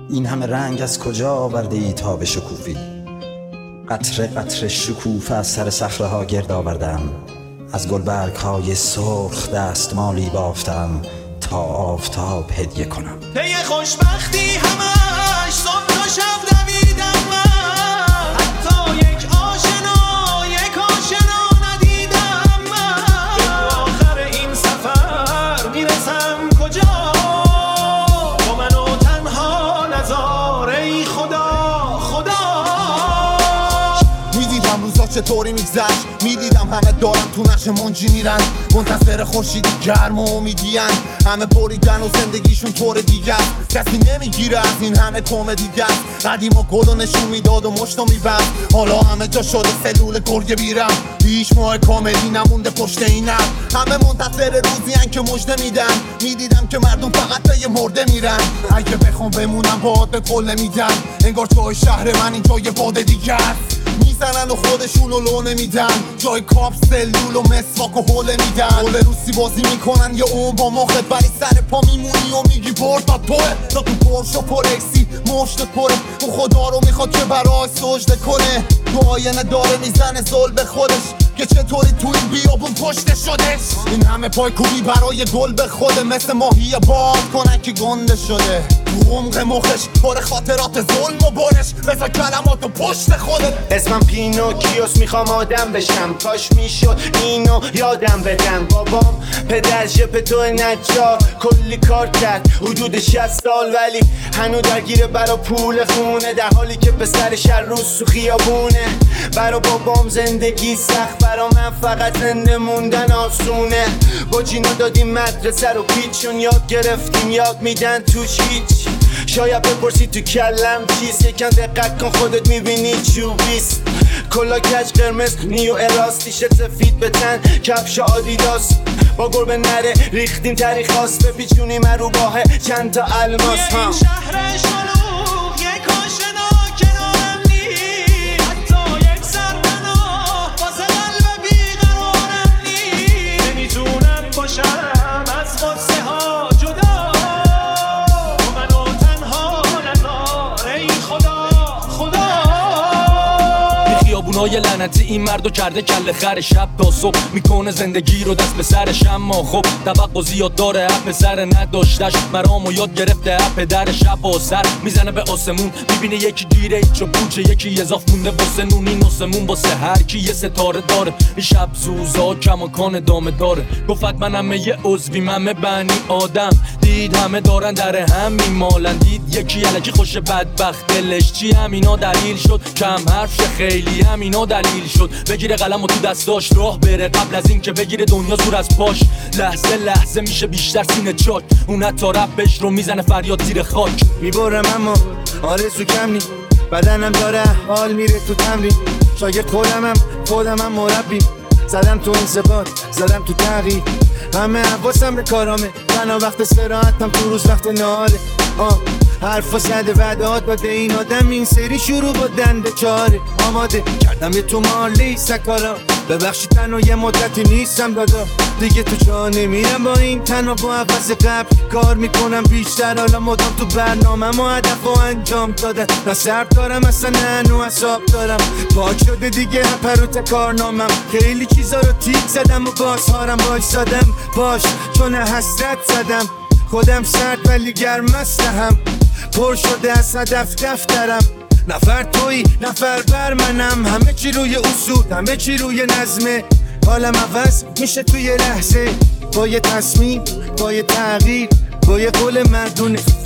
این همه رنگ از کجا آورده ای تا به شکوفی؟ قطره قطره شکوفه از سر صخره ها گرد آوردم، از گلبرگ های سرخ دستمالی بافتم تا آفتاب هدیه کنم. پی خوشبختی همش صبح تا شب دویدم من، حتی یک آشنا ندیدم من. به آخر این سفر میرسم کجا؟ با منو تنها نذار ای خدا. میدیدم روزا چطوری میگذشت، میدیدم همه دارن تو نقش منجی میرن، منتظر خورشیدی گرم و امیدین. همه بریدن و زندگیشون طور دیگر، کسی نمیگیره از این همه کمدی گست. قدیما گلو نشون میداد و مشتو میبست، حالا همه جا شده سلول گرگه بیرم. هیچ ماه کاملی نمونده پشت اینم، همه منتظر روزی که مژده میدن. میدیدم که مردم فقط به یه مرده میرن، اگه بخوام بمونم باهات به کل نمیدن. انگار جای شهر من اینجا یه باد دیگه است، میزنن و خودشونو لو نمیدن. جای کاپ سلول و مسواک و حوله میدن. حوله روسی بازی میکنن یه اون با مخت، ولی سر پا میمونی و میگی برد تا توه. تا تو پرش و پرکسی مشتت پره، اون خدا رو میخواد که برای سجده کنه. تو آینه داره میزنه زل به خودش که چطوری تو این بیابون پشت شدش. این همه پای کوبی برای گل به خوده، مثل ماهی باد کنن که گنده شده. تو عمق مخش پر خاطرات ظلم و برش، بذار کلماتو پشت خودت. اسمم پینوکیوس، میخوام آدم بشم. کاش میشد اینو یادم بدم. بابام پدر ژپ تو نجار کلی کار کرد حدود 60 سال، ولی هنو درگیره برا پول خونه، در حالی که پسرش هر روز تو خیابونه. برا بابام زندگی سخت، برا من فقط زنده موندن آسونه. با جینا دادیم مدرسه رو پیچون، یاد گرفتیم یاد میدن توش هیچ. شاید بپرسی تو کلم چیست، یکم دقت کن خودت میبینی چوبیست. کلا کج قرمز نیو الاستیشت سفید به تن کفش آدیداس. با گربه نره ریختیم تاریخ خاص، بپیچونیم رو باه چند تا الماس. این شهر شلوغ یک آشنا کنارم نی، حتی یک سرپناه واسه قلب بیقرارم نی. نمیتونم باشم از قصه ها جدا، با منو تنها نذار ای خدا. خیابونای لعنتی این مردو کرده کله خر، شب تا صبح میکنه زندگی رو دست به سرش. اما خب توقع زیاد داره، اپ سر نداشتش مرامو یاد گرفته. اپ در شب و سر میزنه به آسمون، میبینه یکی گیره ایچو پوچه، یکی اضاف مونده واسه نون. این آسمون واسه هر کی یه ستاره داره، این شب زوزا کماکان دامه داره. گفت منم یه عضوی همه بنی آدم، دید همه دارن در هم میمالن. دید یکی الکی خوش بدبخت دلش چی، همینا دلیل شد کم حرف شه، خیلی همینا دلیل شد بگیره قلم و تو دستاش راه بره، قبل از این که بگیره دنیا زور از پاش. لحظه لحظه میشه بیشتر سینه چاک، اون حتی رپش رو میزنه فریاد زیر خاک. میبرم اما آرزو کم نی، بدنم داره حال میره تو تمرین. شاگرد خودمم مربی، زدم تو انضباط زدم تو تغییر. همه حواسم به کارامه، تنها وقت استراحتم تو روز وقت نهاره. حرفا زده وعدات داده این آدم، این سری شروع با دنده چاره. آماده کردم یه تو مالی سکارا، ببخشی تنها یه مدتی نیستم دادا. دیگه تو جا نمیرم با این تنها، با عوض قبل کار میکنم بیشتر. حالا مدام تو برنامه و هدف و انجام دادن، نه سرد دارم اصلا نه نو حساب دارم. پاک شده دیگه پروت کارنامم، خیلی چیزا رو تیک زدم و بازهارم وایسادم باش، چون حسرت زدم. خودم سرد ولی گرم هم، پر شده از هدف دفترم. نفر تویی نفر بر منم، همه چی روی اصول همه چی روی نظمه. حالم عوض میشه توی لحظه، با یه تصمیم با یه تغییر با یه قول مردونه.